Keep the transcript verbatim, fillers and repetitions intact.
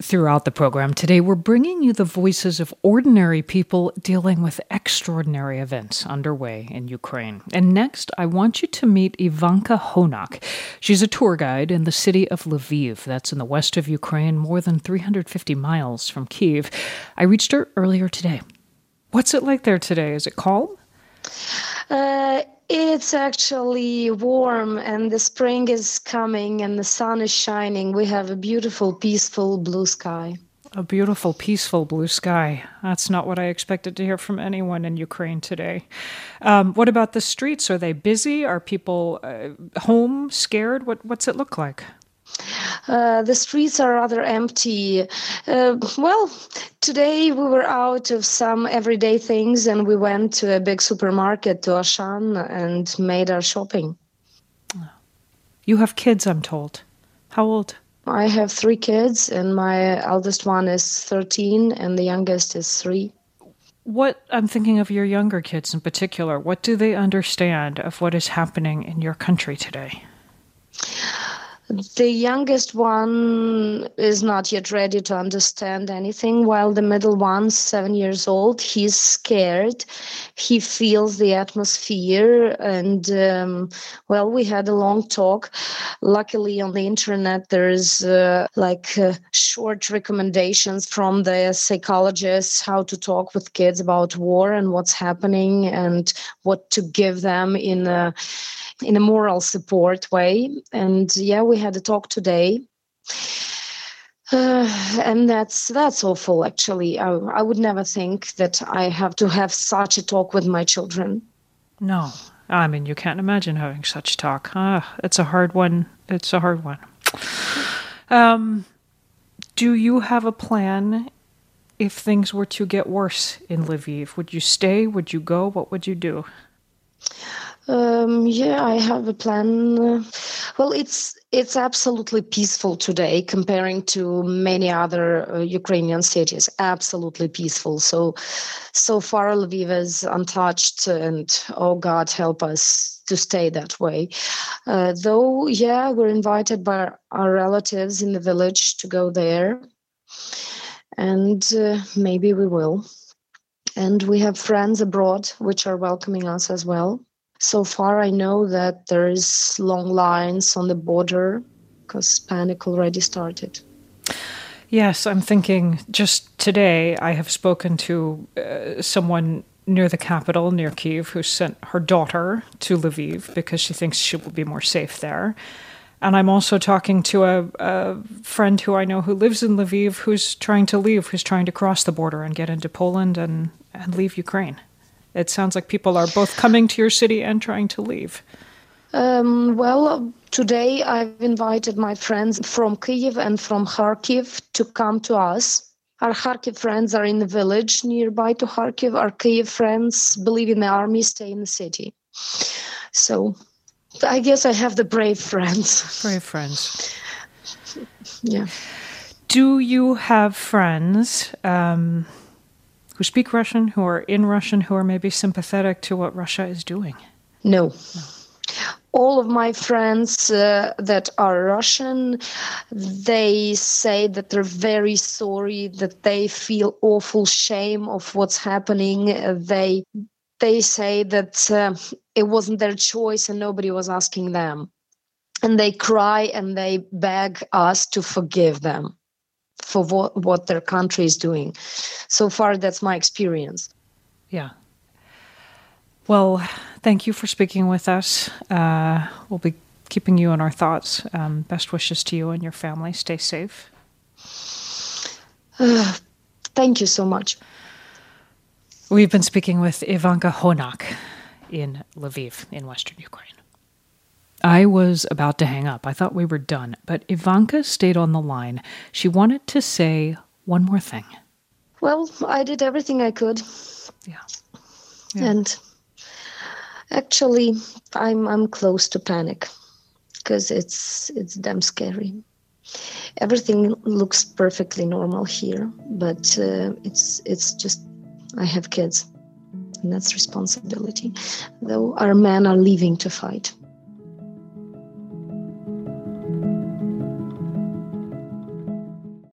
Throughout the program today, we're bringing you the voices of ordinary people dealing with extraordinary events underway in Ukraine. And next, I want you to meet Ivanka Honak. She's a tour guide in the city of Lviv. That's in the west of Ukraine, more than three hundred fifty miles from Kyiv. I reached her earlier today. What's it like there today? Is it calm? Uh, it's actually warm, and the spring is coming and the sun is shining. We have a beautiful, peaceful blue sky. A beautiful, peaceful blue sky. That's not what I expected to hear from anyone in Ukraine today. Um, what about the streets? Are they busy? Are people uh, home, scared? What, what's it look like? Uh, the streets are rather empty. Uh, well, today we were out of some everyday things and we went to a big supermarket, to Auchan, and made our shopping. You have kids, I'm told. How old? I have three kids, and my eldest one is thirteen and the youngest is three. What, I'm thinking of your younger kids in particular, what do they understand of what is happening in your country today? The youngest one is not yet ready to understand anything, while the middle one, seven years old, he's scared. He feels the atmosphere, and, um, well, we had a long talk. Luckily, on the internet, there's uh, like uh, short recommendations from the psychologists how to talk with kids about war and what's happening and what to give them in a in a moral support way. And yeah, we had a talk today. Uh, and that's that's awful, actually. I, I would never think that I have to have such a talk with my children. No. I mean, you can't imagine having such talk. Ah, it's a hard one. It's a hard one. Um, do you have a plan if things were to get worse in Lviv? Would you stay? Would you go? What would you do? Um, yeah, I have a plan. Well, it's it's absolutely peaceful today comparing to many other uh, Ukrainian cities. Absolutely peaceful. So, so far Lviv is untouched, and oh God, help us to stay that way. Uh, though, yeah, we're invited by our relatives in the village to go there, and uh, maybe we will. And we have friends abroad which are welcoming us as well. So far, I know that there is long lines on the border because panic already started. Yes, I'm thinking just today I have spoken to uh, someone near the capital, near Kyiv, who sent her daughter to Lviv because she thinks she will be more safe there. And I'm also talking to a, a friend who I know who lives in Lviv who's trying to leave, who's trying to cross the border and get into Poland and, and leave Ukraine. It sounds like people are both coming to your city and trying to leave. Um, well, today I've invited my friends from Kyiv and from Kharkiv to come to us. Our Kharkiv friends are in the village nearby to Kharkiv. Our Kyiv friends believe in the army, stay in the city. So I guess I have the brave friends. Brave friends. Yeah. Do you have friends um, who speak Russian, who are in Russian, who are maybe sympathetic to what Russia is doing? No. no. All of my friends uh, that are Russian, they say that they're very sorry, that they feel awful shame of what's happening. Uh, they they say that uh, it wasn't their choice and nobody was asking them. And they cry and they beg us to forgive them for what, what their country is doing. So far, that's my experience. Yeah. Well, thank you for speaking with us. Uh, we'll be keeping you in our thoughts. Um, best wishes to you and your family. Stay safe. Uh, thank you so much. We've been speaking with Ivanka Honak in Lviv, in western Ukraine. I was about to hang up. I thought we were done, but Ivanka stayed on the line. She wanted to say one more thing. Well, I did everything I could. Yeah. yeah. And actually, I'm I'm close to panic because it's it's damn scary. Everything looks perfectly normal here, but uh, it's it's just I have kids, and that's responsibility. Though our men are leaving to fight.